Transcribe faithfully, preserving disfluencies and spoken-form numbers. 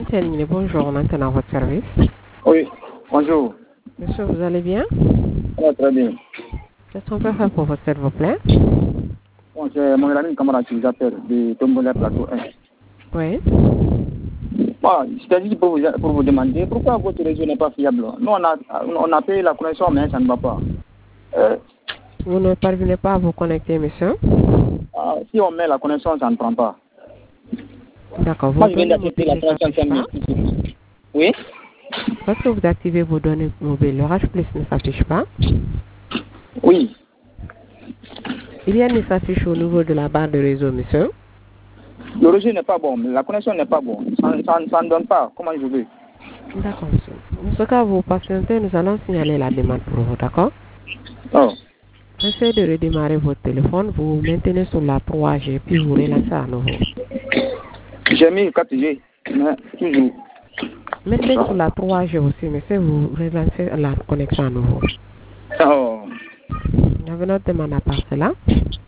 Terminé, bonjour, maintenant à votre service. Oui, bonjour. Monsieur, vous allez bien? Ouais, très bien. Qu'est-ce qu'on peut faire pour vous, s'il vous plaît? Bon, c'est mon ami camarade qui vous appelle de Tombola Plateau un. Oui. Bon, c'est-à-dire pour vous, pour vous demander pourquoi votre réseau n'est pas fiable. Nous, on a, on a payé la connexion, mais ça ne va pas. Euh, Vous ne parvenez pas à vous connecter, monsieur? ah, si on met la connexion, ça ne prend pas. D'accord, vous Moi, je viens donnez d'accepter mobile la ne connexion s'affiche pas. cinq mille. Oui? Lorsque vous activez vos données mobiles, le H plus ne s'affiche pas. Oui. Il y a une s'affiche au niveau de la barre de réseau, monsieur. Le réseau n'est pas bon, la connexion n'est pas bonne. Ça, ça, ça ne donne pas. Comment je veux? D'accord, monsieur. Dans ce cas, vous patientez, nous allons signaler la demande pour vous, d'accord? Oh. Essayez de redémarrer votre téléphone, vous maintenez sur la trois G, puis vous relancez à nouveau. J'ai mis quatre G, mais toujours. Mettez sur la trois G aussi, monsieur, vous relancez la connexion à nouveau. Oh. Il y avait notre demande à part cela.